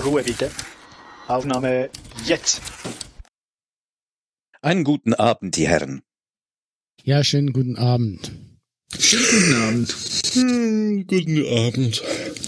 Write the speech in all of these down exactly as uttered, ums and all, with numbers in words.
Ruhe bitte. Aufnahme jetzt. Einen guten Abend, die Herren. Ja, schönen guten Abend. Schönen guten Abend. Hm, guten Abend.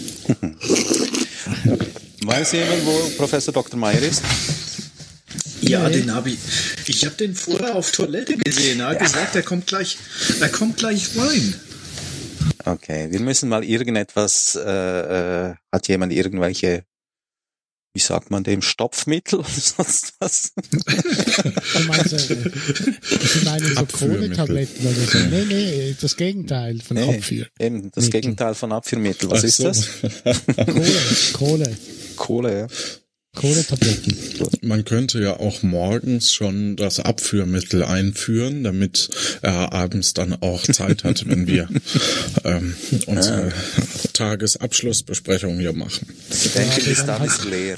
Weiß jemand, wo Professor Doktor Meyer ist? Ja, den habe ich. Ich habe den vorher auf Toilette gesehen. Er hat ja. gesagt, er kommt gleich, er kommt gleich rein. Okay, wir müssen mal irgendetwas, äh, äh, hat jemand irgendwelche, wie sagt man dem, Stopfmittel oder sonst was? Du meinst, äh, ich meine so Kohletabletten oder so. Nee, nee, das Gegenteil von nee, Abführ. Eben, das Mittel. Gegenteil von Abführmittel. Was Ach ist so. das? Kohle, Kohle. Kohle, ja. Kohletabletten. Man könnte ja auch morgens schon das Abführmittel einführen, damit er abends dann auch Zeit hat, wenn wir ähm, unsere ah. Tagesabschlussbesprechung hier machen. Ich denke, bis dann ist leer.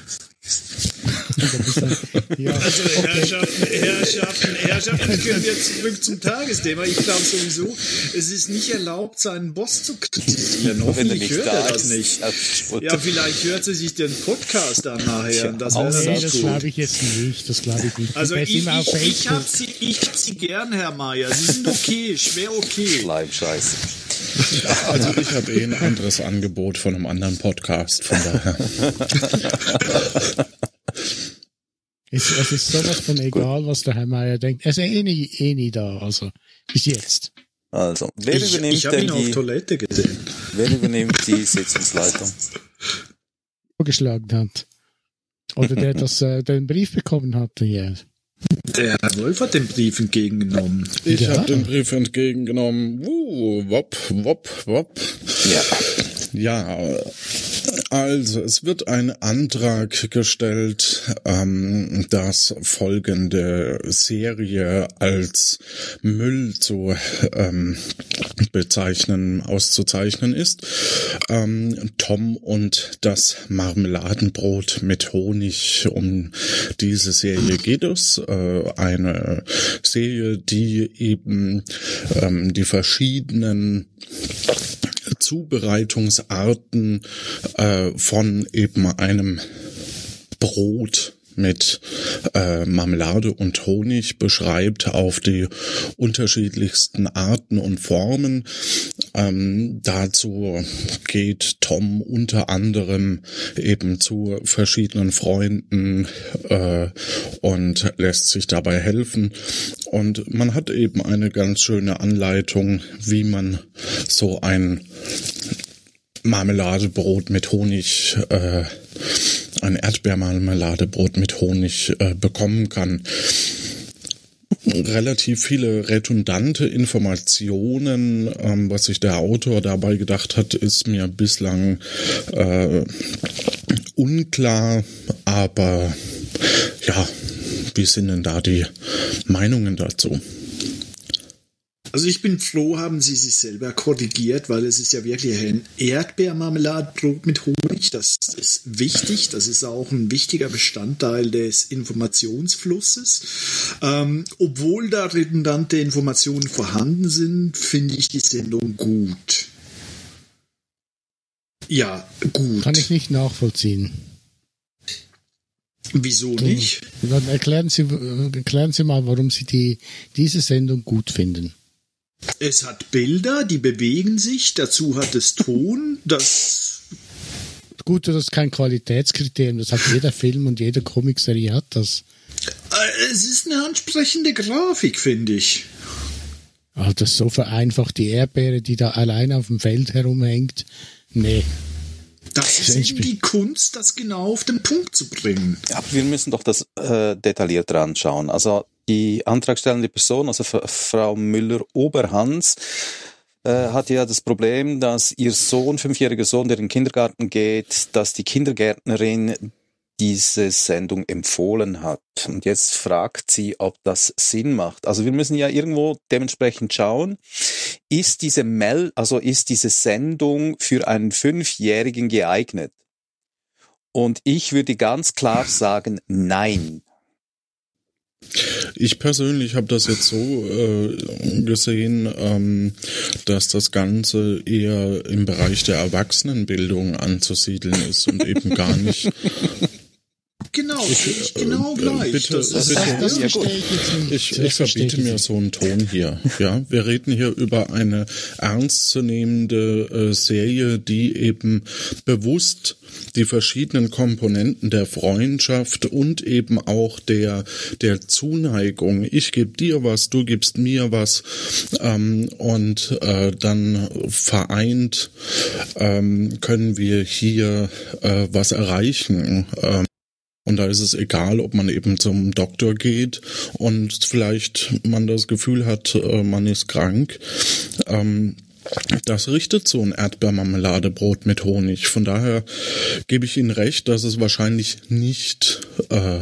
Ja. Also Herrschaften, Herrschaften, Herrschaften, können wir zurück zum Tagesthema. Ich glaube sowieso, es ist nicht erlaubt, seinen Boss zu kritisieren. Hoffentlich hört er das nicht. Ja, vielleicht hört sie sich den Podcast an nachher. Das wäre nee, das glaube ich jetzt nicht. Das glaube ich nicht. Also ich, ich, ich habe sie, ich hab sie gern, Herr Meyer. Sie sind okay, schwer okay. Schleimscheiße. Also ich habe eh ein anderes Angebot von einem anderen Podcast, von daher. Es, es ist sowas von egal, was der Herr Meyer denkt. Er ist eh nie, eh nie da, also bis jetzt. Also, wer ich, übernimmt ich habe ihn die, auf Toilette gesehen. Wer übernimmt die Sitzungsleitung? Vorgeschlagen hat. Oder der das, äh, den Brief bekommen hat hier. Der Herr Wolf hat den Brief entgegengenommen. Ich ja. habe den Brief entgegengenommen. Uh, wop, wop, wop. Ja. Ja, also es wird ein Antrag gestellt, ähm, dass folgende Serie als Müll zu ähm, bezeichnen, auszuzeichnen ist. Ähm, Tom und das Marmeladenbrot mit Honig. Um diese Serie geht es. Äh, eine Serie, die eben ähm, die verschiedenen Zubereitungsarten äh, von eben einem Brot mit äh, Marmelade und Honig beschreibt auf die unterschiedlichsten Arten und Formen. Ähm, dazu geht Tom unter anderem eben zu verschiedenen Freunden äh, und lässt sich dabei helfen. Und man hat eben eine ganz schöne Anleitung, wie man so ein Marmeladebrot mit Honig, äh, ein Erdbeermarmeladebrot mit Honig äh, bekommen kann. Relativ viele redundante Informationen, ähm, was sich der Autor dabei gedacht hat, ist mir bislang äh, unklar, aber ja, wie sind denn da die Meinungen dazu? Also ich bin froh, haben Sie sich selber korrigiert, weil es ist ja wirklich ein Erdbeermarmeladenbrot mit Honig. Das ist wichtig. Das ist auch ein wichtiger Bestandteil des Informationsflusses. Ähm, obwohl da redundante Informationen vorhanden sind, finde ich die Sendung gut. Ja, gut. Kann ich nicht nachvollziehen. Wieso nicht? Dann erklären Sie, erklären Sie mal, warum Sie die, diese Sendung gut finden. Es hat Bilder, die bewegen sich, dazu hat es Ton, das... Gut, das ist kein Qualitätskriterium, das hat jeder Film und jede Comicserie hat das. Es ist eine ansprechende Grafik, finde ich. Ah, das ist so vereinfacht, die Erdbeere, die da allein auf dem Feld herumhängt. Nee. Das ist eben die Kunst, das genau auf den Punkt zu bringen. Ja, aber wir müssen doch das äh, detaillierter anschauen. Also die antragstellende Person, also Frau Müller-Oberhans, äh, hat ja das Problem, dass ihr Sohn, fünfjähriger Sohn, der in den Kindergarten geht, dass die Kindergärtnerin diese Sendung empfohlen hat. Und jetzt fragt sie, ob das Sinn macht. Also wir müssen ja irgendwo dementsprechend schauen, ist diese Mel, also ist diese Sendung für einen Fünfjährigen geeignet? Und ich würde ganz klar sagen, nein. Ich persönlich habe das jetzt so äh, gesehen, ähm, dass das Ganze eher im Bereich der Erwachsenenbildung anzusiedeln ist und eben gar nicht sehe ich genau gleich. Bitte, das Das, bitte. das, das Ja, verstehe ich jetzt nicht. Ich, Das ich verstehe verbiete mir nicht. so einen Ton hier. Ja, wir reden hier über eine ernstzunehmende äh, Serie, die eben bewusst die verschiedenen Komponenten der Freundschaft und eben auch der der Zuneigung. Ich gebe dir was, du gibst mir was, ähm, und äh, dann vereint ähm, können wir hier äh, was erreichen. Ähm, Und da ist es egal, ob man eben zum Doktor geht und vielleicht man das Gefühl hat, man ist krank. Ähm, das richtet so ein Erdbeermarmeladebrot mit Honig. Von daher gebe ich Ihnen recht, dass es wahrscheinlich nicht äh,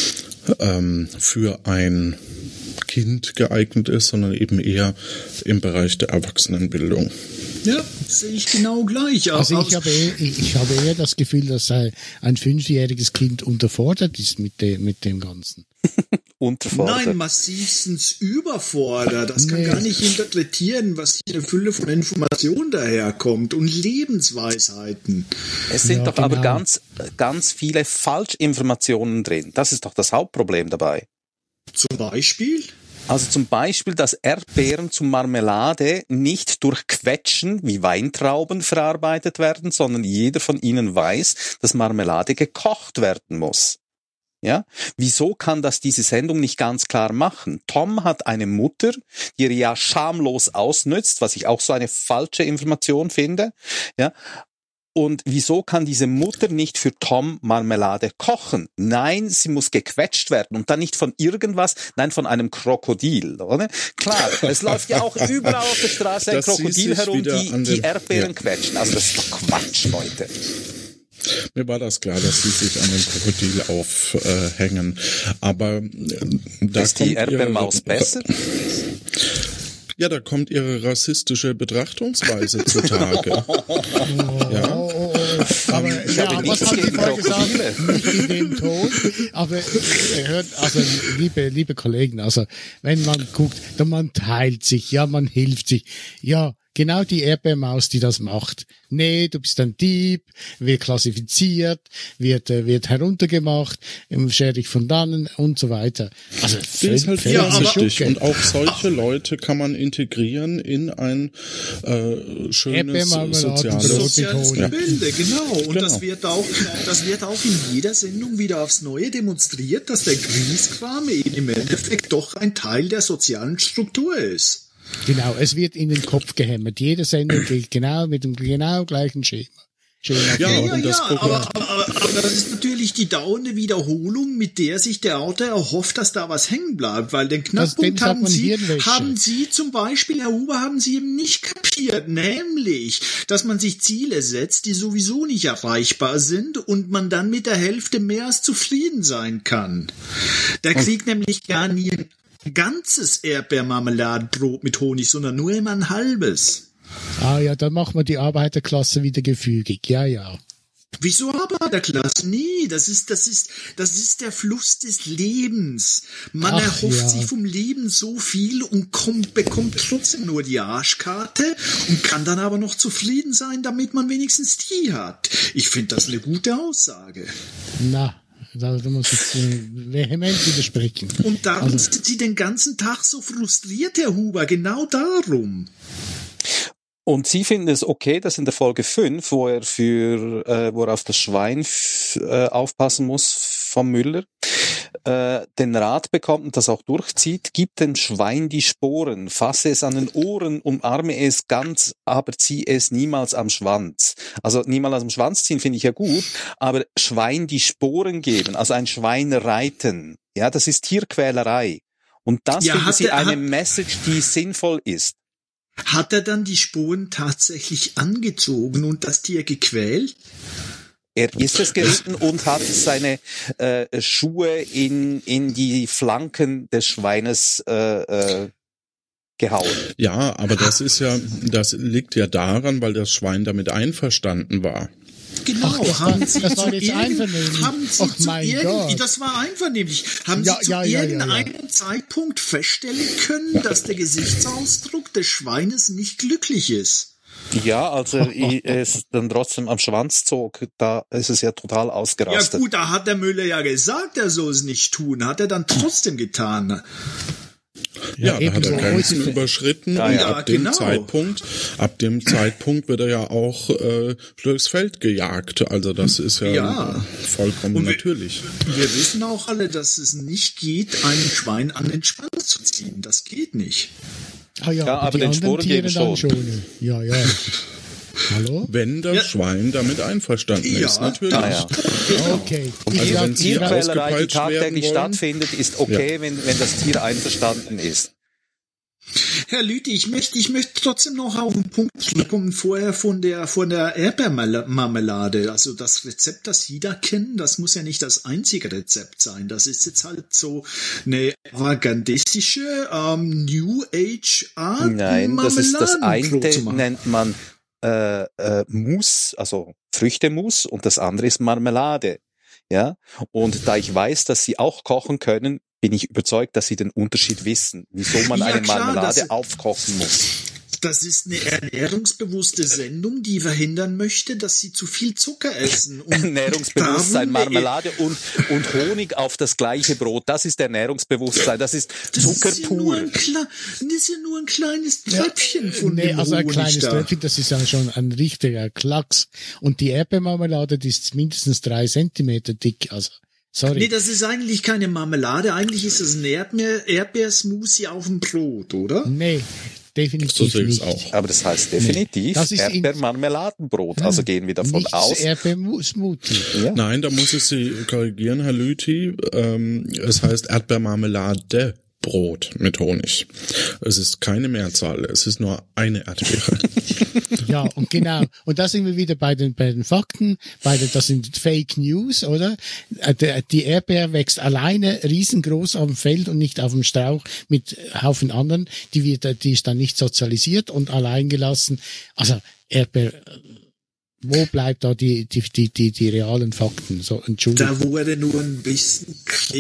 ähm, für ein Kind geeignet ist, sondern eben eher im Bereich der Erwachsenenbildung. Ja, sehe ich genau gleich. Also ich habe, eher, ich, ich habe eher das Gefühl, dass ein fünfjähriges Kind unterfordert ist mit, de, mit dem Ganzen. Unterfordert. Nein, massivstens überfordert. Das kann Nee. gar nicht interpretieren, was hier eine Fülle von Informationen daherkommt und Lebensweisheiten. Es sind Ja, doch aber genau. ganz, ganz viele Falschinformationen drin. Das ist doch das Hauptproblem dabei. Zum Beispiel? Also zum Beispiel, dass Erdbeeren zu Marmelade nicht durch Quetschen wie Weintrauben verarbeitet werden, sondern jeder von ihnen weiß, dass Marmelade gekocht werden muss. Ja? Wieso kann das diese Sendung nicht ganz klar machen? Tom hat eine Mutter, die er ja schamlos ausnützt, was ich auch so eine falsche Information finde. Ja? Und wieso kann diese Mutter nicht für Tom Marmelade kochen? Nein, sie muss gequetscht werden und dann nicht von irgendwas, nein, von einem Krokodil, oder? Klar, es läuft ja auch überall auf der Straße ein Das Krokodil sich herum, wieder die, an die den- Erdbeeren ja. quetschen. Also das ist doch Quatsch, Leute. Mir war das klar, dass sie sich an den Krokodil aufhängen. Aber äh, da Ist die kommt Erdbeermaus ihre, besser? Ja, da kommt ihre rassistische Betrachtungsweise zutage. Ja. Oh, oh, oh. Aber Ich ja, habe was nichts haben Sie gegen vorher gesagt? Krokodile. Nicht in dem Ton. Aber äh, hört, also liebe, liebe Kollegen, also wenn man guckt, dann man teilt sich, ja, man hilft sich. Ja, genau die Erdbeermaus, die das macht. Nee, du bist ein Dieb, wird klassifiziert, wird, äh, wird heruntergemacht, ähm, schere dich von dannen und so weiter. Also Die völlig, ist halt völlig aber- richtig. Schucke. Und auch solche Leute kann man integrieren in ein äh, schönes Erdbeermarmelade, soziales... Brot. Soziales Honig. Gebilde, genau. Und Genau. das wird auch, das wird auch in jeder Sendung wieder aufs Neue demonstriert, dass der Grießkram eben im Endeffekt doch ein Teil der sozialen Struktur ist. Genau, es wird in den Kopf gehämmert. Jede Sendung gilt genau mit dem genau gleichen Schema. Schema Ja, vor. und Ja, das ja, Programm- aber, aber, aber das ist natürlich die dauernde Wiederholung, mit der sich der Autor erhofft, dass da was hängen bleibt, weil den Knackpunkt dem sagt haben man Sie, Hirnwäsche. haben Sie zum Beispiel, Herr Huber, haben Sie eben nicht kapiert, nämlich, dass man sich Ziele setzt, die sowieso nicht erreichbar sind und man dann mit der Hälfte mehr als zufrieden sein kann. Der kriegt nämlich gar nie ein ganzes Erdbeermarmeladenbrot mit Honig, sondern nur immer ein halbes. Ah ja, dann machen wir die Arbeiterklasse wieder gefügig. Ja, ja. Wieso Arbeiterklasse? Nee, das ist, das ist, das ist der Fluss des Lebens. Man Ach, erhofft ja. sich vom Leben so viel und kommt, bekommt trotzdem nur die Arschkarte und kann dann aber noch zufrieden sein, damit man wenigstens die hat. Ich finde das eine gute Aussage. Na, da muss ich jetzt äh, vehement widersprechen. Und darum Also- sind Sie den ganzen Tag so frustriert, Herr Huber, genau darum. Und Sie finden es okay, dass in der Folge fünf, wo er für, äh, wo er auf das Schwein f- äh, aufpassen muss vom Müller, äh, den Rat bekommt und das auch durchzieht: gib dem Schwein die Sporen, fasse es an den Ohren, umarme es ganz, aber zieh es niemals am Schwanz. Also niemals am Schwanz ziehen finde ich ja gut, aber Schwein die Sporen geben, also ein Schwein reiten, ja, das ist Tierquälerei. Und das Ja, finden hat Sie der- eine hat- Message, die sinnvoll ist. Hat er dann die Sporen tatsächlich angezogen und das Tier gequält? Er ist es geritten und hat seine äh, Schuhe in, in die Flanken des Schweines äh, äh, gehauen. Ja, aber das ist ja, das liegt ja daran, weil das Schwein damit einverstanden war. Genau, Ach, das haben war- Sie das war zu jetzt irgend- einvernehmlich. haben Sie Ach, zu mein irgendwie, Gott. das war einvernehmlich, haben Ja, Sie zu ja, ja, ja, ja. irgendeinem Zeitpunkt feststellen können, dass der Gesichtsausdruck des Schweines nicht glücklich ist? Ja, also ich, es dann trotzdem am Schwanz zog, da ist es ja total Ja ausgerastet. gut, da hat der Müller ja gesagt, er soll es nicht tun. Hat er dann trotzdem getan. Ja, da eben hat er so Grenzen heute- überschritten Ja, und ja, ab dem genau. Zeitpunkt, ab dem Zeitpunkt wird er ja auch äh, durchs Feld gejagt. Also das ist ja, Ja. vollkommen Und wir- natürlich. Wir wissen auch alle, dass es nicht geht, einem Schwein an den Schwanz zu ziehen. Das geht nicht. Ah ja, Ja, aber die den anderen Sporen Tiere geben dann schon. schon. Ja, ja. Hallo? Wenn das Ja. Schwein damit einverstanden Ja. ist, natürlich. Ah, ja. Okay. Und Also die wenn Sie Tierquälerei, die ausgepeitscht tagtäglich werden wollen- stattfindet, ist okay, wenn, wenn das Tier einverstanden ist. Herr Lüthi, ich möchte, ich möchte trotzdem noch auf den Punkt zurückkommen, vorher von der, von der Erdbeermarmelade. Also das Rezept, das Sie da kennen, das muss ja nicht das einzige Rezept sein. Das ist jetzt halt so eine arrogandistische, ähm, New Age Art, Nein, das ist das Marmeladenbrot eine zu machen. nennt man äh, äh, Mousse, also Früchtemousse, und das andere ist Marmelade. Ja, und da ich weiß, dass Sie auch kochen können, bin ich überzeugt, dass Sie den Unterschied wissen, wieso man Ja, eine klar, Marmelade das- aufkochen muss. Das ist eine ernährungsbewusste Sendung, die verhindern möchte, dass Sie zu viel Zucker essen. Und Ernährungsbewusstsein, darum- Marmelade und, und Honig auf das gleiche Brot, das ist Ernährungsbewusstsein, das ist Das Zucker ist ja nur pur. ein, Kle- das ist ja nur ein kleines Tröpfchen von Nee, dem also ein Honig kleines da. Tröpfchen, das ist ja schon ein richtiger Klacks. Und die Erdbeermarmelade, die ist mindestens drei Zentimeter dick, also, sorry. Nee, das ist eigentlich keine Marmelade. Eigentlich ist es ein Erdbeer, Erdbeersmoothie auf dem Brot, oder? Nee, So definitiv sehe ich nicht. es auch. Aber das heißt definitiv Das ist in- Erdbeermarmeladenbrot, also gehen wir davon Nicht aus. Erdbeer-Smoothie. Ja. Nein, da muss ich Sie korrigieren, Herr Lüthi. Ähm, es heißt Erdbeermarmelade. Brot mit Honig. Es ist keine Mehrzahl, es ist nur eine Erdbeere. Ja, und genau. Und da sind wir wieder bei den, bei den Fakten, bei den, das sind Fake News, oder? Äh, der- Die Erdbeer wächst alleine riesengroß auf dem Feld und nicht auf dem Strauch mit Haufen anderen. Die wird, die ist dann nicht sozialisiert und allein gelassen. Also, Erdbeer, wo bleibt da die, die, die, die, die realen Fakten? So, Entschuldigung. Da wurde nur ein bisschen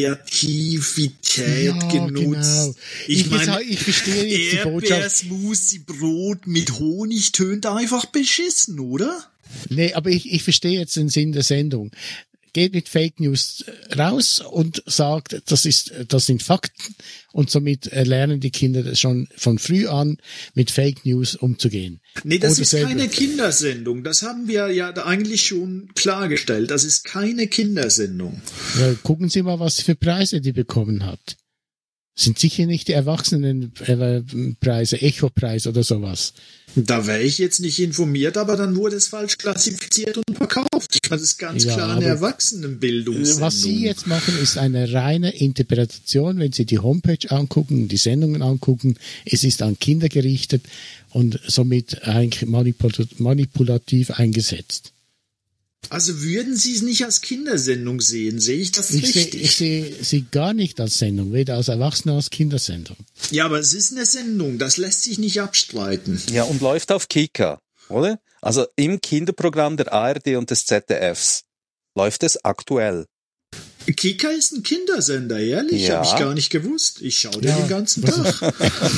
Kreativität Ja, genutzt. genau. Ich, Ich- meine, ich verstehe jetzt die Botschaft. Erdbeersmoothie Brot mit Honig tönt einfach beschissen, oder? Nee, aber ich, ich verstehe jetzt den Sinn der Sendung. Geht mit Fake News raus und sagt, das ist, das sind Fakten, und somit äh, lernen die Kinder schon von früh an mit Fake News umzugehen. Nee, das Oder ist selber- keine Kindersendung. Das haben wir ja da eigentlich schon klargestellt. Das ist keine Kindersendung. Ja, gucken Sie mal, was für Preise die bekommen hat. Sind sicher nicht die Erwachsenenpreise, Echo-Preis oder sowas. Da wäre ich jetzt nicht informiert, aber dann wurde es falsch klassifiziert und verkauft. Das ist ganz Ja, klar eine aber- Erwachsenenbildungssendung. Was Sie jetzt machen, ist eine reine Interpretation. Wenn Sie die Homepage angucken, die Sendungen angucken, es ist an Kinder gerichtet und somit eigentlich manipul- manipulativ eingesetzt. Also würden Sie es nicht als Kindersendung sehen? Sehe ich das Ich sehe richtig? ich sehe sie gar nicht als Sendung, weder als Erwachsene als Kindersendung. Ja, aber es ist eine Sendung. Das lässt sich nicht abstreiten. Ja, und läuft auf Kika, oder? Also im Kinderprogramm der A R D und des Z D Fs läuft es aktuell. Kika ist ein Kindersender, ehrlich? Ja. Habe ich gar nicht gewusst. Ich schaue den Ja. den ganzen Tag.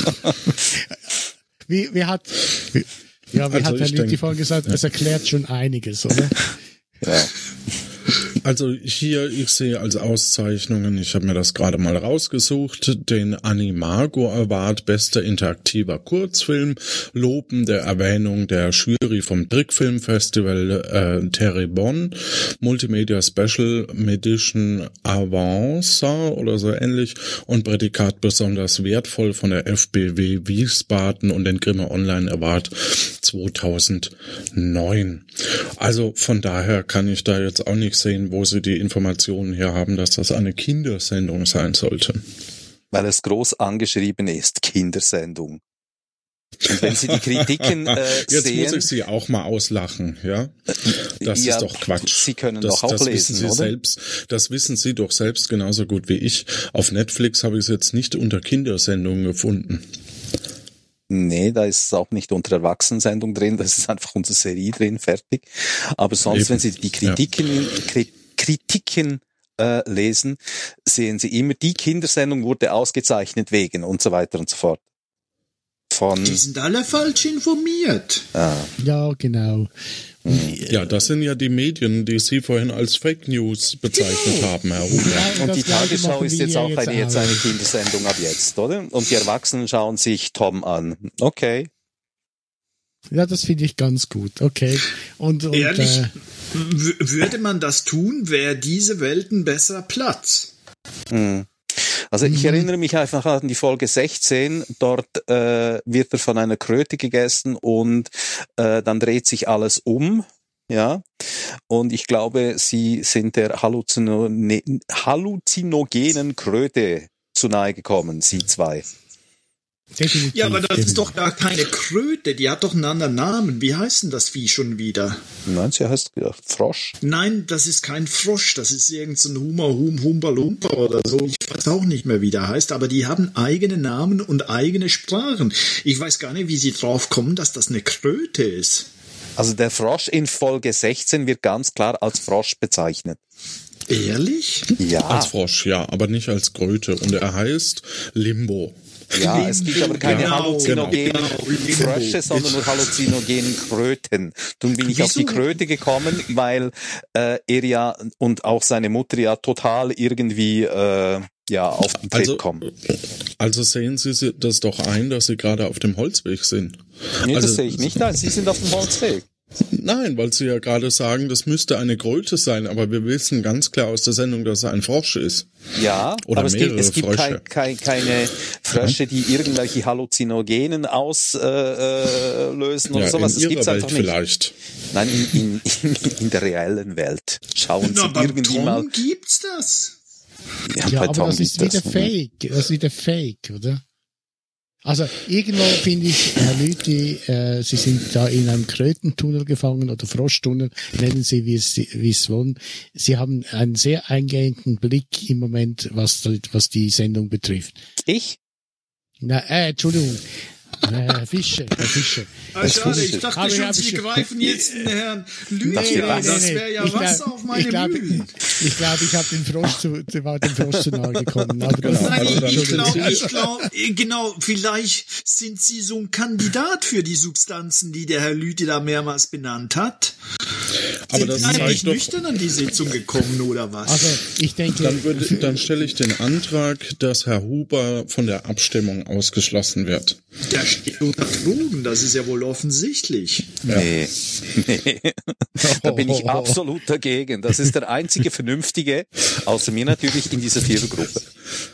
Wie, wie hat, wie, ja, wie Also hat Herr ich Lüthi denk- vorhin gesagt, es erklärt schon einiges, oder? Ja. Also hier, ich sehe als Auszeichnungen, ich habe mir das gerade mal rausgesucht, den Animago Award Bester interaktiver Kurzfilm, lobende Erwähnung der Jury vom Trickfilmfestival äh, Terrebonne, Multimedia Special Medition Avanza oder so ähnlich und Prädikat besonders wertvoll von der F B W Wiesbaden und den Grimme Online Award zweitausendneun. Also von daher kann ich da jetzt auch nicht sehen, wo sie die Informationen her haben, dass das eine Kindersendung sein sollte. Weil es groß angeschrieben ist, Kindersendung. Und wenn Sie die Kritiken äh, Jetzt sehen, muss ich Sie auch mal auslachen, ja? Das Ja, ist doch Quatsch. Sie können das, doch auch das lesen, wissen Sie oder? selbst. Das wissen Sie doch selbst genauso gut wie ich. Auf Netflix habe ich es jetzt nicht unter Kindersendungen gefunden. nee, da ist es auch nicht unter Erwachsenensendung drin, das ist einfach unsere Serie drin, fertig. Aber sonst, Eben. wenn Sie die Kritiken, Kri Kritiken äh, lesen, sehen Sie immer, die Kindersendung wurde ausgezeichnet wegen und so weiter und so fort. von... Die sind alle falsch informiert. Ah. Ja, genau. Ja, das sind ja die Medien, die Sie vorhin als Fake News bezeichnet Genau. haben, Herr Huber. Ja, Und das die Gleiche Tagesschau machen ist wir jetzt auch jetzt eine, jetzt eine auch. Kindersendung ab jetzt, oder? Und die Erwachsenen schauen sich Tom an. Okay. Ja, das finde ich ganz gut. Okay. Und, und Ehrlich, äh, w- würde man das tun, wäre diese Welt ein besserer Platz. Hm. Also ich erinnere mich einfach an die Folge sechzehn, dort äh, wird er von einer Kröte gegessen und äh, dann dreht sich alles um, ja, und ich glaube, sie sind der Halluzino- halluzinogenen Kröte zu nahe gekommen, sie zwei. definitiv. Ja, aber das definitiv. ist doch gar keine Kröte, die hat doch einen anderen Namen. Wie heißt denn das Vieh schon wieder? Nein, sie heißt ja, Frosch. Nein, das ist kein Frosch, das ist irgend so ein Hummer, Hum, Humper, Lumper oder so. Ich weiß auch nicht mehr, wie der heißt, aber die haben eigene Namen und eigene Sprachen. Ich weiß gar nicht, wie sie drauf kommen, dass das eine Kröte ist. Also der Frosch in Folge sechzehn wird ganz klar als Frosch bezeichnet. Ehrlich? Ja. Als Frosch, ja, aber nicht als Kröte. Und er heißt Limbo. Ja, es gibt aber keine Genau, halluzinogenen genau, genau. Frösche, sondern nur halluzinogenen Kröten. Nun bin ich auf die Wieso? Kröte gekommen, weil äh, er ja und auch seine Mutter ja total irgendwie äh, ja auf den Tritt Also, kommen. also sehen Sie das doch ein, dass Sie gerade auf dem Holzweg sind. Nee, das also, sehe ich nicht. Nein, Sie sind auf dem Holzweg. Nein, weil Sie ja gerade sagen, das müsste eine Kröte sein, aber wir wissen ganz klar aus der Sendung, dass es ein Frosch ist. Ja, Oder aber es gibt, mehrere es gibt Frösche. kein, kein, keine Frösche, die irgendwelche Halluzinogenen auslösen äh, äh, lösen oder Ja, sowas. in Das Ihrer gibt's Welt einfach nicht. vielleicht. Nein, in, in, in, in der reellen Welt. Schauen Na, Sie beim irgendwie mal. Tom gibt's das. Ja, Ja, bei aber Tom das ist gibt wieder das. Fake. Das ist wieder Fake, oder? Also irgendwo finde ich, Herr Lüthi, äh, Sie sind da in einem Krötentunnel gefangen oder Froschtunnel, nennen Sie, wie es, wie es wollen. Sie haben einen sehr eingehenden Blick im Moment, was, was die Sendung betrifft. Ich? Na, äh, Entschuldigung. Äh, Herr Fischer, Herr Fischer. Ah, schade, ich Aber dachte ich schon, hab Sie schon- greifen jetzt den Herrn Lüthi Nee, an. nee, Das nee, wäre ja ich Wasser glaub- auf meine ich glaub, Mühlen. Ich glaube, ich habe den Frosch zu, dem war dem Frosch zu nahe gekommen. Aber das, Genau. Nein, Also dann ich sind glaube, Sie- ich glaube, genau, vielleicht sind Sie so ein Kandidat für die Substanzen, die der Herr Lüthi da mehrmals benannt hat. Aber Sind das Sie eigentlich zeigt doch, nüchtern an die Sitzung gekommen, oder was? also ich denke, dann, würde, dann stelle ich den Antrag, dass Herr Huber von der Abstimmung ausgeschlossen wird. Der steht unter Drogen, das ist ja wohl offensichtlich. Nee. nee. Da bin ich absolut dagegen. Das ist der einzige Vernünftige, außer mir natürlich, in dieser Vierergruppe.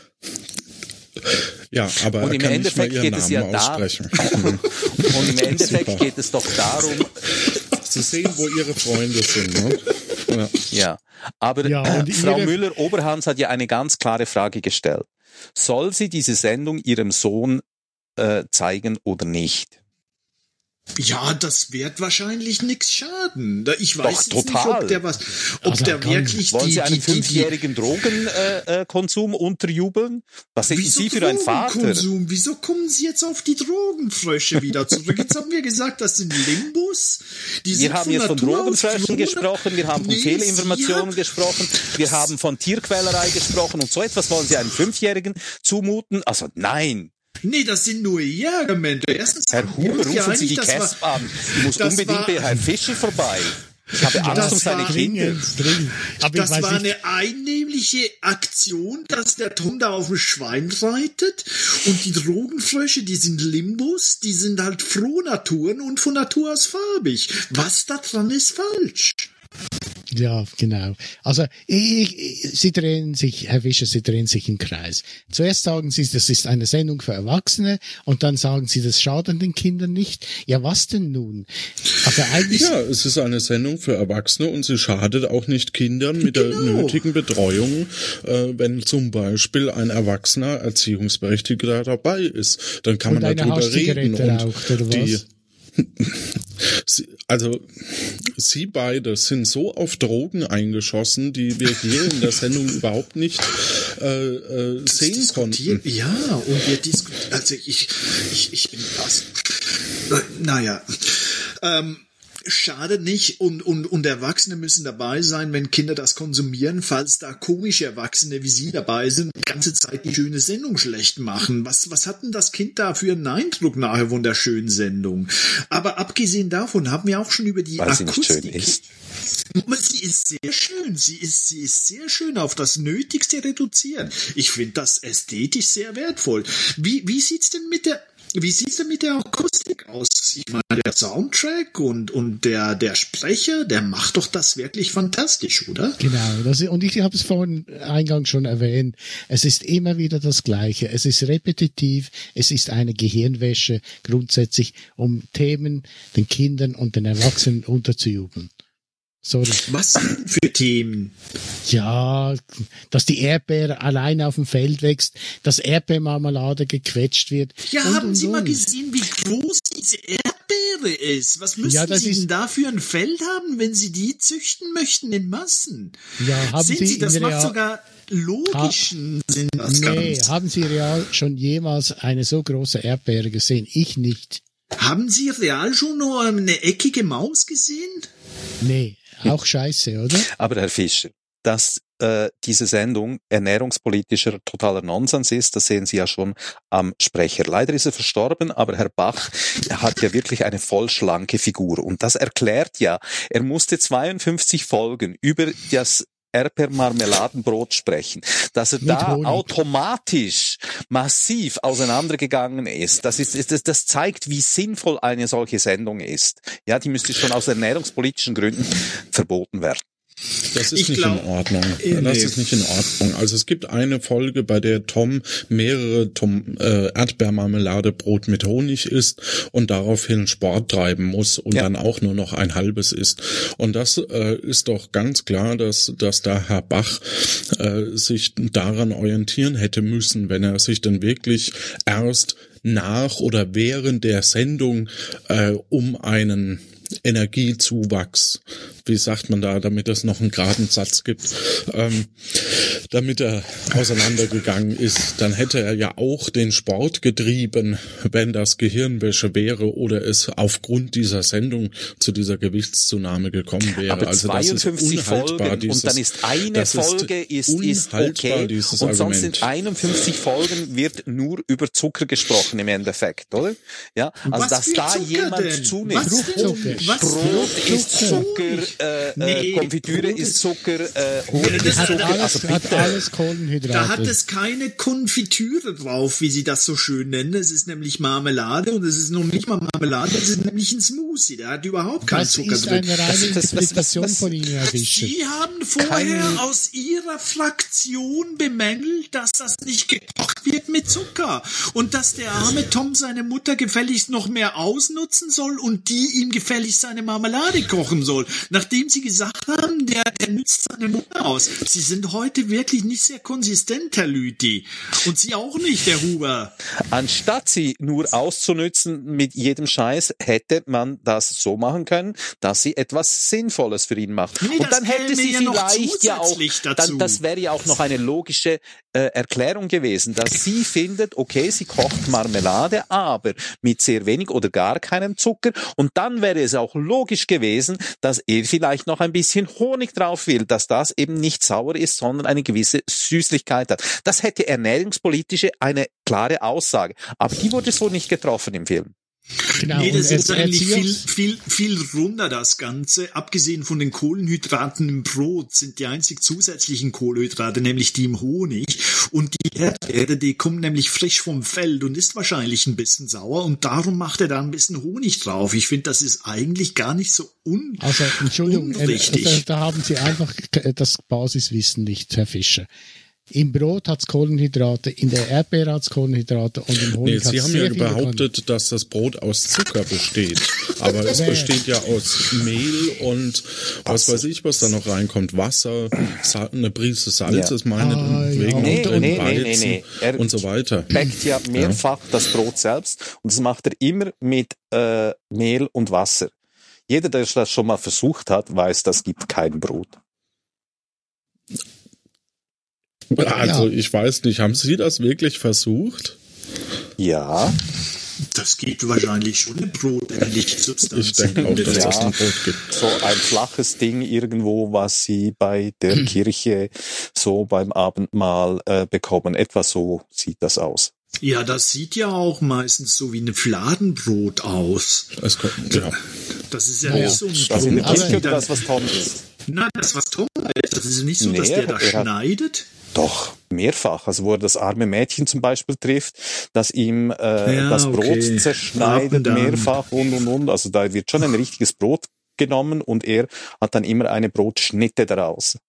Ja, aber Und er im kann Endeffekt nicht mehr geht Ihren es Namen ja da. aussprechen. Und im Endeffekt Super. geht es doch darum, Sie sehen, wo Ihre Freunde sind, ne? Ja. ja. Aber Ja, äh, und Frau ihre- Müller-Oberhans hat ja eine ganz klare Frage gestellt. Soll sie diese Sendung ihrem Sohn äh, zeigen oder nicht? Ja, das wird wahrscheinlich nix schaden. Da- Ich weiß Doch, jetzt total. nicht, ob der was, ob Also der kann- wirklich Wollen die, Sie einem die, die, die fünfjährigen Drogenkonsum äh, äh, Konsum unterjubeln? Was sind Wieso Sie für ein Vater? Drogenkonsum? Wieso kommen Sie jetzt auf die Drogenfrösche wieder zurück? Jetzt haben wir gesagt, das sind Limbus. Die sind Wir haben jetzt von Natur aus Drogenfröschen Frohna- gesprochen, wir haben von Nee, Fehlinformationen Sie gesprochen, wir haben von Tierquälerei gesprochen und so etwas wollen Sie einem Fünfjährigen zumuten? Also nein. Nee, das sind nur Ihr-Argumente. Erstens Herr haben wir Huber, uns rufen geeinigt, Sie die das war- Kesp an. Ich muss das unbedingt war- bei Herrn Fischer vorbei. Ich habe Angst Das um seine war Kinder. dringend, dringend. Aber Das ich weiß war nicht, eine einnehmliche Aktion, dass der Tom da auf dem Schwein reitet und die Drogenfrösche, die sind Limbus, die sind halt Frohnaturen und von Natur aus farbig. Was da dran ist falsch? ja, genau. Also, ich, ich, Sie drehen sich, Herr Fischer, Sie drehen sich im Kreis. Zuerst sagen Sie, das ist eine Sendung für Erwachsene und dann sagen Sie, das schadet den Kindern nicht. Ja, was denn nun? Also eigentlich, Ja, es ist eine Sendung für Erwachsene und sie schadet auch nicht Kindern mit der Genau. nötigen Betreuung, äh, wenn zum Beispiel ein erwachsener Erziehungsberechtigter dabei ist. Dann kann Und man eine darüber reden. Hauszigarette Und raucht, oder die, was? Sie, also, Sie beide sind so auf Drogen eingeschossen, die wir hier in der Sendung überhaupt nicht äh, äh, sehen Diskutieren. konnten. Ja, und wir diskutieren. Also ich, ich, ich bin das. Naja. Ähm, schadet nicht und, und, und Erwachsene müssen dabei sein, wenn Kinder das konsumieren, falls da komische Erwachsene wie Sie dabei sind, die ganze Zeit die schöne Sendung schlecht machen. Was, was hat denn das Kind da für einen Eindruck nachher von der schönen Sendung? Aber abgesehen davon haben wir auch schon über die Weil Akustik. Sie nicht schön ist. Sie ist sehr schön. Sie ist, sie ist sehr schön auf das Nötigste reduziert. Ich finde das ästhetisch sehr wertvoll. Wie, wie sieht's denn mit der Wie sieht's denn mit der Akustik aus? Ich meine, der Soundtrack und, und der, der Sprecher, der macht doch das wirklich fantastisch, oder? Genau, das, und ich habe es vorhin eingangs schon erwähnt, es ist immer wieder das Gleiche, es ist repetitiv, es ist eine Gehirnwäsche grundsätzlich, um Themen den Kindern und den Erwachsenen unterzujubeln. Sorry. Was für Themen? Ja, dass die Erdbeere alleine auf dem Feld wächst, dass Erdbeermarmelade gequetscht wird. Ja, und, haben und, Sie mal und. gesehen, wie groß diese Erdbeere ist? Was müssen Ja, das Sie ist- denn da für ein Feld haben, wenn Sie die züchten möchten in Massen? Ja, haben Sehen Sie Sie, das in macht Real- sogar logischen Sinn. Das Nee, Ganze. haben Sie real schon jemals eine so große Erdbeere gesehen? Ich nicht. Haben Sie real schon nur eine eckige Maus gesehen? Nee, auch scheiße, oder? Aber Herr Fischer, dass äh, diese Sendung ernährungspolitischer totaler Nonsens ist, das sehen Sie ja schon am Sprecher. Leider ist er verstorben, aber Herr Bach hat ja wirklich eine vollschlanke Figur. Und das erklärt ja, er musste zweiundfünfzig Folgen über das Erdbeermarmeladenbrot sprechen, dass er Mit da Honig. automatisch massiv auseinandergegangen ist. Das ist, das, das zeigt, wie sinnvoll eine solche Sendung ist. Ja, die müsste schon aus ernährungspolitischen Gründen verboten werden. Das ist Ich nicht glaub- in Ordnung. Eh, Das nee. ist nicht in Ordnung. Also es gibt eine Folge, bei der Tom mehrere Tom, äh, Erdbeermarmeladebrot mit Honig isst und daraufhin Sport treiben muss und Ja. dann auch nur noch ein halbes isst. Und das äh, ist doch ganz klar, dass, dass da Herr Bach äh, sich daran orientieren hätte müssen, wenn er sich denn wirklich erst nach oder während der Sendung äh, um einen Energiezuwachs, wie sagt man da, damit es noch einen geraden Satz gibt, ähm, damit er auseinandergegangen ist, dann hätte er ja auch den Sport getrieben, wenn das Gehirnwäsche wäre oder es aufgrund dieser Sendung zu dieser Gewichtszunahme gekommen wäre. Aber also das ist zweiundfünfzig unhaltbar, Folgen dieses, und dann ist eine das Folge ist, ist unhaltbar, okay dieses und sonst Argument. sind einundfünfzig Folgen wird nur über Zucker gesprochen im Endeffekt, oder? Ja, also Was dass für da Zucker jemand denn? zunimmt. Was denn? Was Brot für ist Zucker, äh, Nee, äh, Konfitüre Brot ist ist- Zucker, äh, Honig ist Hat Zucker, alles, also hat bitte. alles Kohlenhydrate. Da hat es keine Konfitüre drauf, wie sie das so schön nennen. Es ist nämlich Marmelade und es ist noch nicht mal Marmelade, es ist nämlich ein Smoothie. Der hat überhaupt keinen Das Zucker ist drin. eine reine Das ist- das- was- Interpretation was- was- von Ihnen, Herr Fischer. Sie haben vorher Kein- aus Ihrer Fraktion bemängelt, dass das nicht gekocht wird mit Zucker und dass der arme Tom seine Mutter gefälligst noch mehr ausnutzen soll und die ihm gefälligst seine Marmelade kochen soll. Nachdem Sie gesagt haben, der, der nützt seine Mutter aus. Sie sind heute wirklich nicht sehr konsistent, Herr Lüthi. Und Sie auch nicht, Herr Huber. Anstatt sie nur auszunützen mit jedem Scheiß, hätte man das so machen können, dass sie etwas Sinnvolles für ihn macht. Nee, und das dann hätte käme sie ja noch vielleicht ja auch, zusätzlich dazu. dann, das wäre ja auch noch eine logische äh, Erklärung gewesen, dass sie findet, okay, sie kocht Marmelade, aber mit sehr wenig oder gar keinem Zucker. Und dann wäre es auch logisch gewesen, dass er vielleicht noch ein bisschen Honig drauf will, dass das eben nicht sauer ist, sondern eine gewisse Süßlichkeit hat. Das hätte ernährungspolitische eine klare Aussage. Aber die wurde so nicht getroffen im Film. Genau, Nee, das und ist er- eigentlich Erziehungs- viel, viel, viel runder, das Ganze. Abgesehen von den Kohlenhydraten im Brot sind die einzig zusätzlichen Kohlenhydrate, nämlich die im Honig. Und die Erdbeere, die kommt nämlich frisch vom Feld und ist wahrscheinlich ein bisschen sauer. Und darum macht er da ein bisschen Honig drauf. Ich finde, das ist eigentlich gar nicht so un Also, Entschuldigung, äh, unrichtig. da, da haben Sie einfach das Basiswissen nicht, Herr Fischer. Im Brot hat's Kohlenhydrate, in der Erdbeere hat's Kohlenhydrate und im Nee, Honig hat's Sie haben sehr ja viele behauptet, dass das Brot aus Zucker besteht. Aber es Nee. besteht ja aus Mehl und was weiß ich, was da noch reinkommt. Wasser, Sa- eine Prise Salz Ja. ist meinetwegen Ah, ja. Nee, drin, nee, nee, Weizen nee, nee. Er und so weiter. backt ja mehrfach das Brot selbst und das macht er immer mit äh, Mehl und Wasser. Jeder, der das schon mal versucht hat, weiß, das gibt kein Brot. Also ich weiß nicht, haben Sie das wirklich versucht? Ja, Das gibt wahrscheinlich schon eine brotähnliche Substanz. Ich denke auch, dass Ja, das ein Brot gibt. so ein flaches Ding irgendwo, was sie bei der Kirche so beim Abendmahl äh, bekommen. Etwa so sieht das aus. Ja, das sieht ja auch meistens so wie ein Fladenbrot aus. Es kommt, ja. Das ist ja Naja. nicht so ein Das in der Brot. Kirche wie oder dann- das, was Tom ist? Nein, das was Tom ist. Das ist nicht so, Nee, dass der da er hat- schneidet. Doch, mehrfach. Also wo er das arme Mädchen zum Beispiel trifft, das ihm äh, Ja, das Brot okay. zerschneidet, Ab und an. mehrfach und und und. Also da wird schon ein richtiges Brot genommen und er hat dann immer eine Brotschnitte daraus.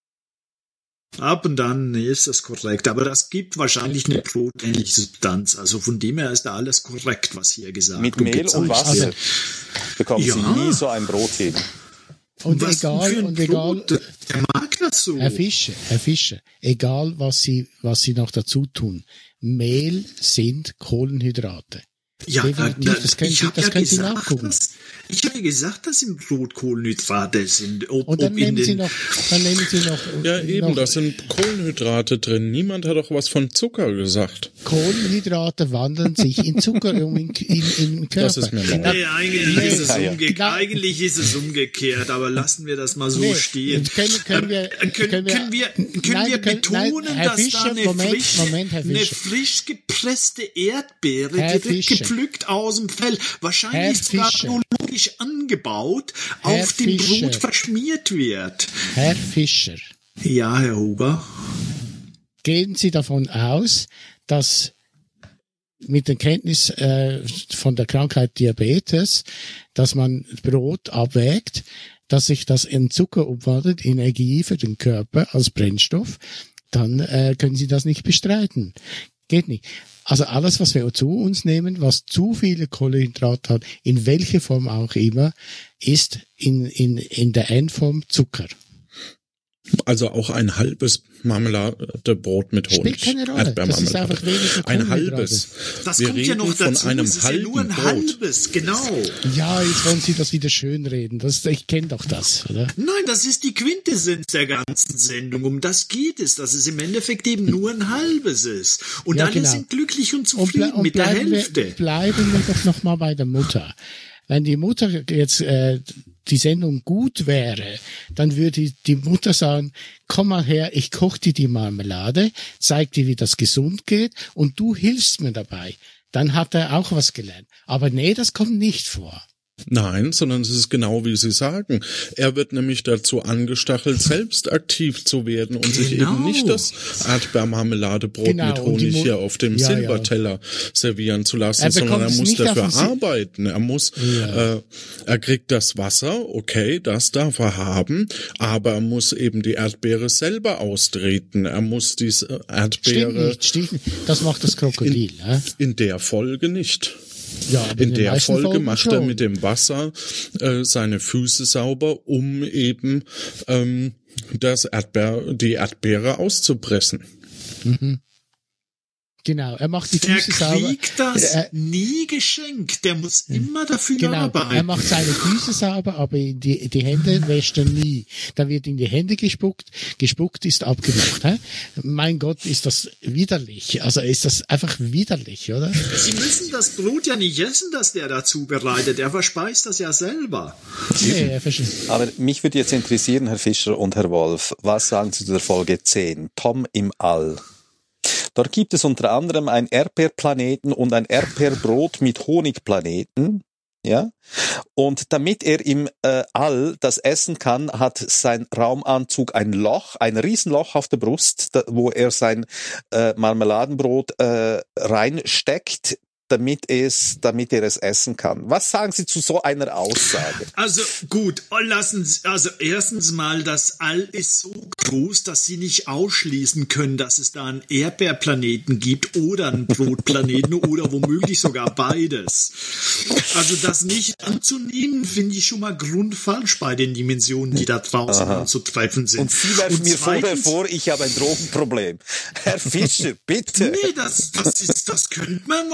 Ab und an ist das korrekt, aber das gibt wahrscheinlich eine brotähnliche Substanz. Also von dem her ist da alles korrekt, was hier gesagt Mit und Mehl und gezeigt Wasser wird. bekommen Ja. sie nie so ein Brot hin. Und Was denn egal, für ein und egal, Brot? Der mag das so. Herr Fischer, Herr Fischer, egal was Sie, was Sie noch dazu tun, Mehl sind Kohlenhydrate. Ja, definitiv, da, da, das können ich Sie- habe das ja können Sie gesagt, nachgucken. dass, ich habe ja gesagt, dass im Brot Kohlenhydrate sind. Ob, Und dann ob in nehmen Sie den, noch, dann nehmen Sie noch, Ja, eben, noch da sind Kohlenhydrate drin. Niemand hat doch was von Zucker gesagt. Kohlenhydrate wandeln sich in Zucker um in, in, im Körper. Das ist mir neu. Nee, eigentlich, Nee. ist es Ja, ja. umge Genau. eigentlich ist es umgekehrt, aber lassen wir das mal so Nee, stehen. können, können wir, Äh, können, können wir, können nein, wir können- nein, betonen, Herr dass Fischer, da eine, Moment, frisch, Moment, Herr eine Fischer. frisch gepresste Erdbeere Herr direkt Fischer. gepflückt aus dem Feld, wahrscheinlich Herr sogar Fischer. biologisch angebaut, Herr auf dem Fischer. Brot verschmiert wird. Herr Fischer, Ja, Herr Huber. gehen Sie davon aus, dass mit der Kenntnis äh, von der Krankheit Diabetes, dass man Brot abwägt, dass sich das in Zucker umwandelt, Energie für den Körper als Brennstoff, dann äh, können Sie das nicht bestreiten. Geht nicht. Also alles, was wir zu uns nehmen, was zu viele Kohlenhydrate hat, in welcher Form auch immer, ist in, in, in der Endform Zucker. Also auch ein halbes Marmeladebrot mit Honig. Spielt keine Rolle. Das ist einfach Erdbeermarmelade. weniger Ein Kohlenhydrate. halbes. Das Wir kommt reden ja noch von dazu, einem es ist ja halben nur ein Brot. halbes, genau. Ja, jetzt wollen Sie das wieder schönreden. Das, ich kenne doch das, oder? Nein, das ist die Quintessenz der ganzen Sendung. Um das geht es, dass es im Endeffekt eben nur ein halbes ist. Und Ja, alle genau. sind glücklich und Und, zufrieden ble und mit der bleiben, Hälfte. wir, bleiben wir doch noch mal bei der Mutter. Wenn die Mutter jetzt äh, die Sendung gut wäre, dann würde die Mutter sagen, komm mal her, ich koche dir die Marmelade, zeig dir, wie das gesund geht und du hilfst mir dabei. Dann hat er auch was gelernt. Aber nee, das kommt nicht vor. Nein, sondern es ist genau wie Sie sagen. Er wird nämlich dazu angestachelt, selbst aktiv zu werden und sich Genau. eben nicht das Erdbeermarmeladebrot Genau, mit und die Honig Mu- hier auf dem Ja, Silberteller servieren zu lassen, Er sondern bekommt er es muss nicht auf dafür den Si- arbeiten. Er muss, Ja. äh, er kriegt das Wasser, okay, das darf er haben, aber er muss eben die Erdbeere selber austreten. Er muss diese Stimmt Erdbeere nicht, stimmt nicht. Das macht das Krokodil. ne? in der Folge nicht. Ja, aber In den der meisten Folge Folgen macht schon. er mit dem Wasser äh, seine Füße sauber, um eben ähm, das Erdbeer, die Erdbeere auszupressen. Genau, er macht die Der Füße sauber. kriegt das Er- nie geschenkt. Der muss immer dafür Genau, er arbeiten. macht seine Füße sauber, aber in die, die Hände wäscht er nie. Da wird in die Hände gespuckt, gespuckt ist abgemacht. Hä? Mein Gott, ist das widerlich. Also ist das einfach widerlich, oder? Sie müssen das Brot ja nicht essen, das der dazu bereitet. Er verspeist das ja selber. Nee, er versteht. Aber mich würde jetzt interessieren, Herr Fischer und Herr Wolf, was sagen Sie zu der Folge zehn, Tom im All? Dort gibt es unter anderem einen Erdbeerplaneten und ein Erdbeerbrot mit Honigplaneten. Ja, und damit er im äh, All das essen kann, hat sein Raumanzug ein Loch, ein Riesenloch auf der Brust, da, wo er sein äh, Marmeladenbrot äh, reinsteckt, damit es, damit er es essen kann. Was sagen Sie zu so einer Aussage? Also gut, lassen Sie, also erstens mal, das All ist so groß, dass Sie nicht ausschließen können, dass es da einen Erdbeerplaneten gibt oder einen Brotplaneten oder womöglich sogar beides. Also das nicht anzunehmen, finde ich schon mal grundfalsch bei den Dimensionen, die da draußen Aha. anzutreffen sind. Und Sie werfen Und mir vorher zweitens- vor, ich habe ein Drogenproblem. Herr Fischer, bitte. Nee, das, das ist, das könnte man wahrscheinlich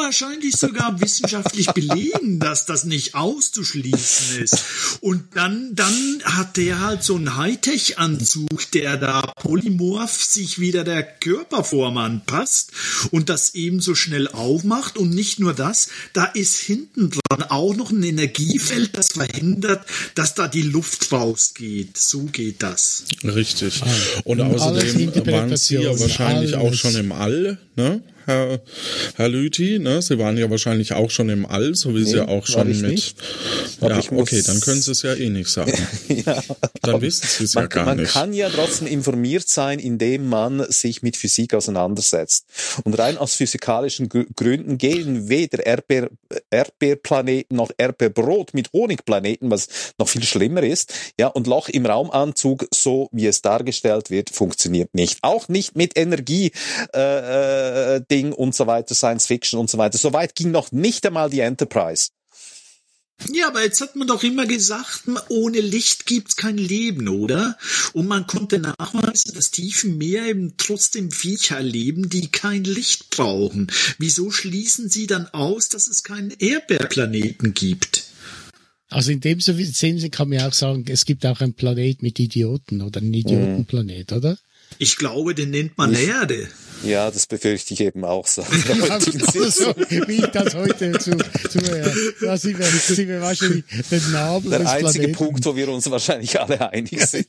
eigentlich sogar wissenschaftlich belegen, dass das nicht auszuschließen ist. Und dann, dann hat der halt so einen Hightech-Anzug, der da polymorph sich wieder der Körperform anpasst und das eben so schnell aufmacht. Und nicht nur das, da ist hinten dran auch noch ein Energiefeld, das verhindert, dass da die Luft rausgeht. So geht das. Richtig. Ah, und alles außerdem waren Sie ja Interpretation, wahrscheinlich auch alles. schon im All, ne? Herr, Herr Lüthi, ne? Sie waren ja wahrscheinlich auch schon im All, so wie Nee, Sie auch war schon ich mit. nicht. Aber Ja, ich muss- okay, dann können Sie es ja eh nicht sagen. Ja. Dann wissen Sie es ja Man, gar man nicht. kann ja trotzdem informiert sein, indem man sich mit Physik auseinandersetzt. Und rein aus physikalischen Gr- Gründen gehen weder Erdbeer, Erdbeerplaneten noch Erdbeerbrot mit Honigplaneten, was noch viel schlimmer ist. Ja, und Loch im Raumanzug, so wie es dargestellt wird, funktioniert nicht. Auch nicht mit Energie, äh, äh, Ding und so weiter, Science Fiction und so weiter. Soweit ging noch nicht einmal die Enterprise. Ja, aber jetzt hat man doch immer gesagt, ohne Licht gibt's kein Leben, oder? Und man konnte nachweisen, dass tiefen Meer eben trotzdem Viecher leben, die kein Licht brauchen. Wieso schließen Sie dann aus, dass es keinen Erdbeerplaneten gibt? Also in dem Sinne kann man ja auch sagen, es gibt auch einen Planet mit Idioten oder einen Idiotenplanet, oder? Ich glaube, den nennt man Erde. Ja, das befürchte ich eben auch so. Ja, so, wie ich das heute zu, zu äh, da sind wir, sind wir wahrscheinlich den Nabel Der des einzige Planeten. Punkt, wo wir uns wahrscheinlich alle einig sind.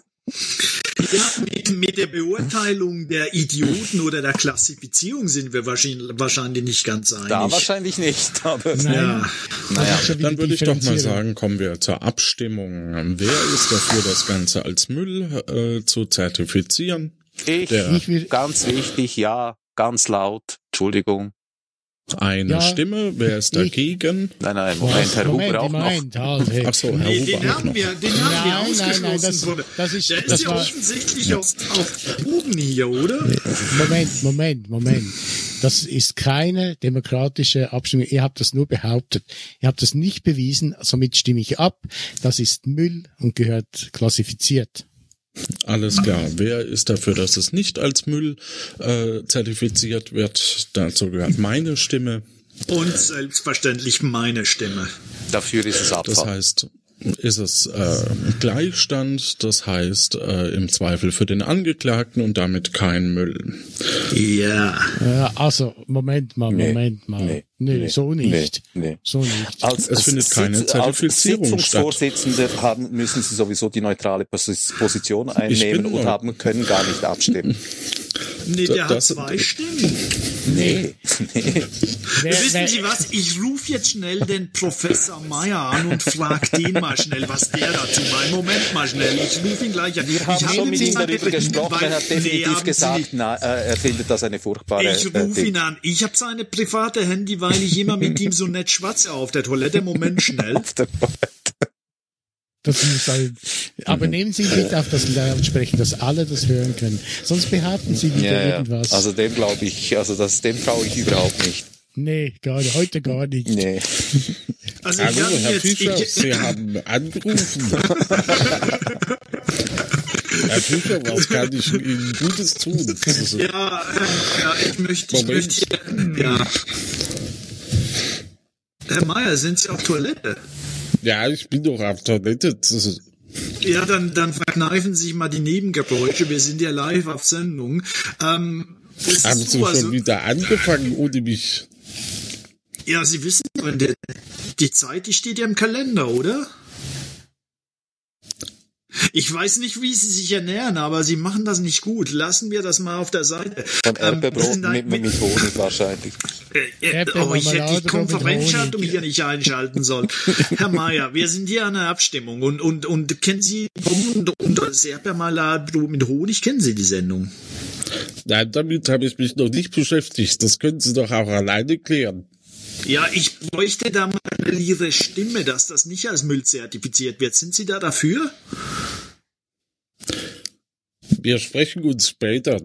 Ja, mit, mit der Beurteilung der Idioten oder der Klassifizierung sind wir wahrscheinlich, wahrscheinlich nicht ganz einig. Da wahrscheinlich nicht, aber Nein, Ja. das ist schon wieder Dann würde ich doch mal Differenzierung. sagen, kommen wir zur Abstimmung. Wer ist dafür, das Ganze als Müll äh, zu zertifizieren? ich, Der- Ich will, ganz wichtig, ja, ganz laut, Entschuldigung. Eine Ja, Stimme. Wer ist ich- dagegen? Nein, nein, Moment, Herr Moment, Huber auch noch. Moment, halt, hey. Ach so, Herr Nee, Huber den auch haben noch. wir, den haben wir Nein, nein, ausgeschlossen. nein, das- von- das ist- der das ist ja war- offensichtlich aus, auf oben hier, oder? Moment, Moment, Moment. Das ist keine demokratische Abstimmung. Ihr habt das nur behauptet. Ihr habt das nicht bewiesen, somit stimme ich ab. Das ist Müll und gehört klassifiziert. Alles klar. Wer ist dafür, dass es nicht als Müll äh, zertifiziert wird? Dazu gehört meine Stimme. Und selbstverständlich meine Stimme. Dafür ist es Abfall. Das heißt, ist es äh, Gleichstand, das heißt äh, im Zweifel für den Angeklagten und damit kein Müll. Ja. Ja, also, Moment mal, Nee, Moment mal. nee, Nee, nee, so nicht. nee, nee. So nicht. Als, Es findet keine Sitz- Zertifizierung als Sitzungsvorsitzende haben, müssen Sie sowieso die neutrale Pos- Position einnehmen bin und nur- haben, können gar nicht abstimmen. Nee, der Das- hat zwei Stimmen. Nee, nee. Wer, Wissen wer, Sie was? Ich rufe jetzt schnell den Professor Meyer an und frag den mal schnell, was der dazu meint. Moment mal schnell, ich rufe ihn gleich an. Wir haben ich schon mit ihm seine- darüber gesprochen, weil- er hat nee, definitiv haben Sie gesagt, nicht. na, äh, er findet das eine furchtbare Ich äh, rufe Ding. ihn an. Ich habe seine private Handy, weil ich immer mit ihm so nett schwatze auf der Toilette. Moment schnell. das muss sein. Aber nehmen Sie bitte auf das Lautsprechen, dass alle das hören können. Sonst behaupten Sie wieder Ja, ja. irgendwas. Also dem glaube ich, also das, dem traue ich überhaupt nicht. nee, gar nicht. Heute gar nicht. Nee. Also ich Hallo, habe Herr jetzt, Fischer, ich, Sie haben angerufen. Herr Fischer, was kann ich Ihnen Gutes tun? ja, ja, ich möchte, ich Moment. möchte hier, ja. Herr Meyer, sind Sie auf Toilette? Ja, ich bin doch auf Toilette. Das ist- Ja, dann, dann verkneifen Sie sich mal die Nebengeräusche. Wir sind ja live auf Sendung. Ähm, es Haben ist Sie so, schon also, wieder angefangen ohne mich? ja, Sie wissen, wenn der, die Zeit, die steht ja im Kalender, oder? Ich weiß nicht, wie Sie sich ernähren, aber Sie machen das nicht gut. Lassen wir das mal auf der Seite. Von Ähm, Erdbeerbrot sind ein- mit, mit Honig wahrscheinlich. Äh, äh, oh, ich hätte die Konferenzschaltung hier nicht einschalten sollen. Herr Mayer, wir sind hier an der Abstimmung und, und, und kennen Sie und, und das Erdbeermarmelade mit Honig, kennen Sie die Sendung? Nein, damit habe ich mich noch nicht beschäftigt. Das können Sie doch auch alleine klären. Ja, ich bräuchte da mal Ihre Stimme, dass das nicht als Müll zertifiziert wird. Sind Sie da dafür? Wir sprechen uns später.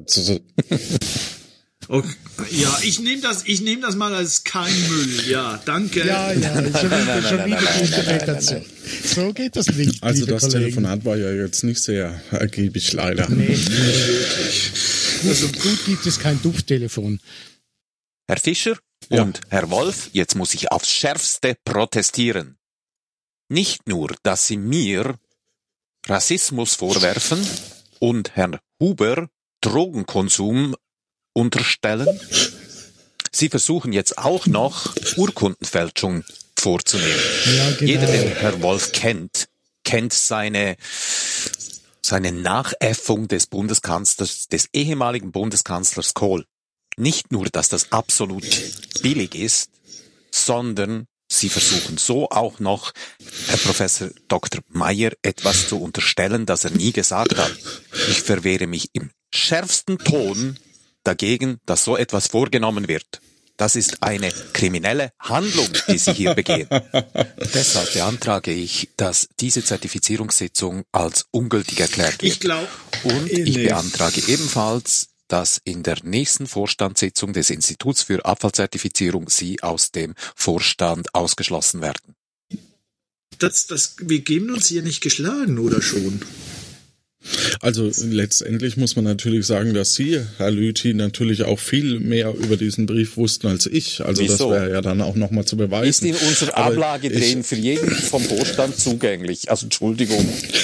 Okay. Ja, ich nehme das, ich nehme das mal als kein Müll. Ja, danke. Ja, ja, schon wieder, schon wieder die Interpretation. So geht das nicht, Also liebe das Kollegen. Telefonat war ja jetzt nicht sehr ergiebig, leider. Nee, nee. Also gut gibt es kein Dufttelefon. Herr Fischer? Ja. Und Herr Wolf, jetzt muss ich aufs Schärfste protestieren. Nicht nur, dass Sie mir Rassismus vorwerfen und Herrn Huber Drogenkonsum unterstellen, Sie versuchen jetzt auch noch Urkundenfälschung vorzunehmen. Ja, genau. Jeder, den Herr Wolf kennt, kennt seine, seine Nachäffung des Bundeskanzlers, des ehemaligen Bundeskanzlers Kohl. Nicht nur, dass das absolut billig ist, sondern Sie versuchen so auch noch Herr Professor Doktor Meyer etwas zu unterstellen, das er nie gesagt hat. Ich verwehre mich im schärfsten Ton dagegen, dass so etwas vorgenommen wird. Das ist eine kriminelle Handlung, die Sie hier begehen. Deshalb beantrage ich, dass diese Zertifizierungssitzung als ungültig erklärt wird. Ich glaube, Und ich beantrage ebenfalls, dass in der nächsten Vorstandssitzung des Instituts für Abfallzertifizierung Sie aus dem Vorstand ausgeschlossen werden. das, das, wir geben uns hier nicht geschlagen, oder schon? Also letztendlich muss man natürlich sagen, dass Sie, Herr Lüthi, natürlich auch viel mehr über diesen Brief wussten als ich. Also Wieso? das wäre ja dann auch nochmal zu beweisen. Ist in unserer Aber Ablage ich- drin für jeden vom Vorstand zugänglich. Also Entschuldigung.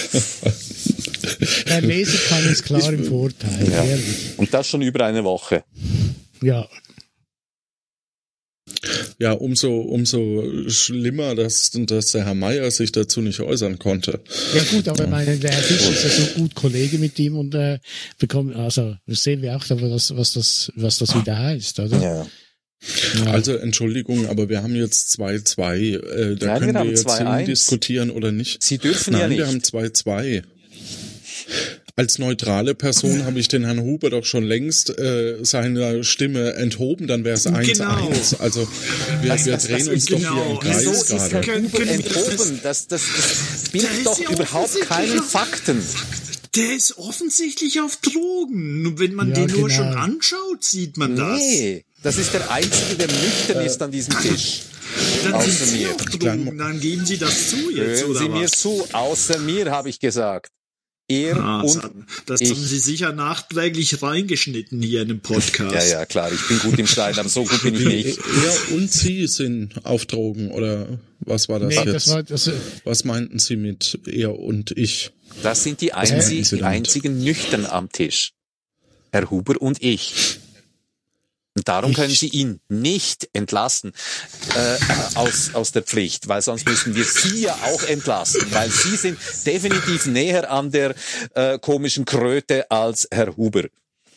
Der Leser kann es klar im Vorteil, Ja. ehrlich. Und das schon über eine Woche. Ja, Ja, umso, umso schlimmer, dass, dass der Herr Meyer sich dazu nicht äußern konnte. ja gut, aber ich meine, der Herr Fisch ist ja so gut Kollege mit ihm und äh, bekommt, also das sehen wir auch, was, was das, was das wieder heißt, oder? Ja. Ja. Also Entschuldigung, aber wir haben jetzt zwei zwei. Äh, da Nein, können wir wir, haben jetzt zwei eins. diskutieren oder nicht. Sie dürfen Nein, ja wir nicht. haben zwei zwei. Als neutrale Person habe ich den Herrn Huber doch schon längst äh, seiner Stimme enthoben, dann wäre es eins eins. Genau. Also wir, Das- wir das- drehen das uns ist doch genau. hier im Wieso Kreis ist gerade. Herr Huber Können wir enthoben. Das, das, das bildet Da ist doch ja überhaupt keine offensichtlich- Fakten. Der ist offensichtlich auf Drogen. Nur wenn man Ja, den nur genau. schon anschaut, sieht man das. Nee, das ist der Einzige, der nüchtern ist an diesem Tisch. Dann Außer sind Sie mir. auf Drogen, dann geben Sie das zu jetzt, Hören oder Sie mir was? zu, außer mir, habe ich gesagt. Er Ah, das und haben- das ich. haben Sie sicher nachträglich reingeschnitten hier in dem Podcast. Ja, ja, klar, ich bin gut im Schneiden, aber so gut bin ich nicht. Er und Sie sind auf Drogen, oder was war das Nee, jetzt? das war, das, Was meinten Sie mit er und ich? Das sind die, meinten einzig, Sie die damit? einzigen nüchtern am Tisch. Herr Huber und ich. Und darum Ich- können Sie ihn nicht entlassen äh, aus, aus der Pflicht, weil sonst müssen wir Sie ja auch entlassen, weil Sie sind definitiv näher an der äh, komischen Kröte als Herr Huber.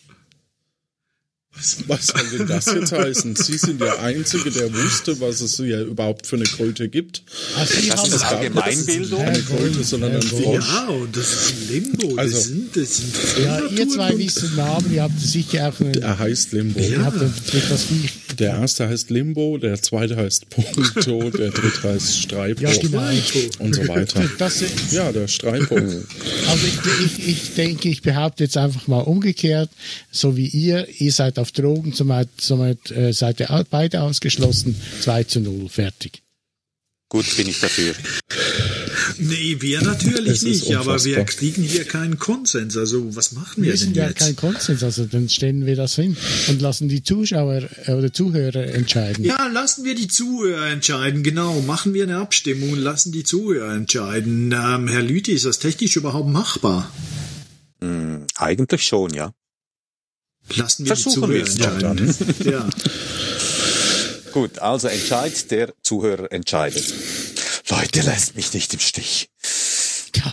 Was soll denn das jetzt heißen? Sie sind der Einzige, der wusste, was es hier überhaupt für eine Kröte gibt. also Sie Das haben ist es Allgemeinbildung. Keine Kröte, sondern ein Herr Frosch. Ja, und das ist ein Limbo. Also- das sind, das sind Ja, ihr zwei Frohnatur- wisst den Namen, ihr habt sicher auch eine, Er heißt Limbo. ihr habt etwas wie, Der erste heißt Limbo, der zweite heißt Punkto, der dritte heißt Streipo ja genau. und so weiter. Das, Ja, der Streipo. also ich, ich, ich denke, ich behaupte jetzt einfach mal umgekehrt, so wie ihr, ihr seid auf Drogen, somit, somit äh, seid ihr au- beide ausgeschlossen, zwei zu null, fertig. Gut, bin ich dafür. Nee, wir natürlich Es ist nicht, aber wir unfassbar. kriegen hier keinen Konsens. Also, was machen wir Wir sind denn ja jetzt? kein Konsens, also dann stellen wir das hin und lassen die Zuschauer äh, oder Zuhörer entscheiden. Ja, lassen wir die Zuhörer entscheiden, genau. Machen wir eine Abstimmung und lassen die Zuhörer entscheiden. Ähm, Herr Lüthi, ist das technisch überhaupt machbar? Hm, eigentlich schon, ja. Lassen wir Versuchen die wir es Zuhörer doch entscheiden. Ja. Gut, also Entscheid, der Zuhörer entscheidet. Leute, lasst mich nicht im Stich. Ja.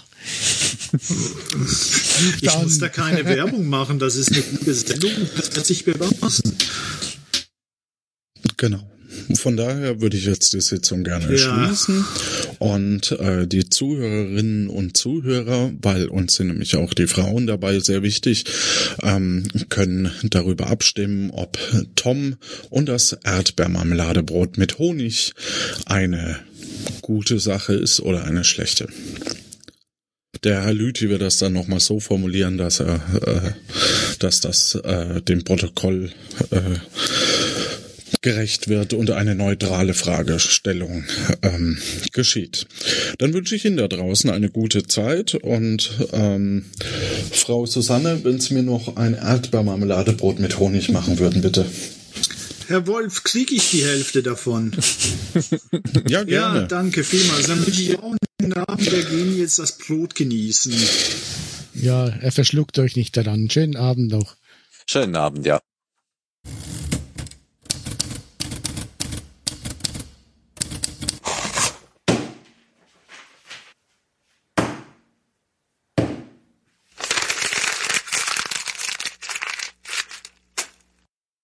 Ich Dann- muss da keine Werbung machen, das ist eine gute Sendung, das wird sich bewahren. Genau. Von daher würde ich jetzt die Sitzung gerne Ja. schließen und äh, die Zuhörerinnen und Zuhörer, weil uns sind nämlich auch die Frauen dabei sehr wichtig, ähm, können darüber abstimmen, ob Tom und das Erdbeermarmeladebrot mit Honig eine gute Sache ist oder eine schlechte. Der Herr Lüthi wird das dann nochmal so formulieren, dass er, äh, dass das äh, dem Protokoll äh, gerecht wird und eine neutrale Fragestellung ähm, geschieht. Dann wünsche ich Ihnen da draußen eine gute Zeit und ähm, Frau Susanne, wenn Sie mir noch ein Erdbeermarmeladebrot mit Honig machen würden, bitte. Herr Wolf, kriege ich die Hälfte davon? Ja, gerne. Ja, danke vielmals. Dann wünsche ich auch einen Abend, wir gehen jetzt das Brot genießen. Ja, er verschluckt euch nicht daran. Schönen Abend noch. Schönen Abend, ja.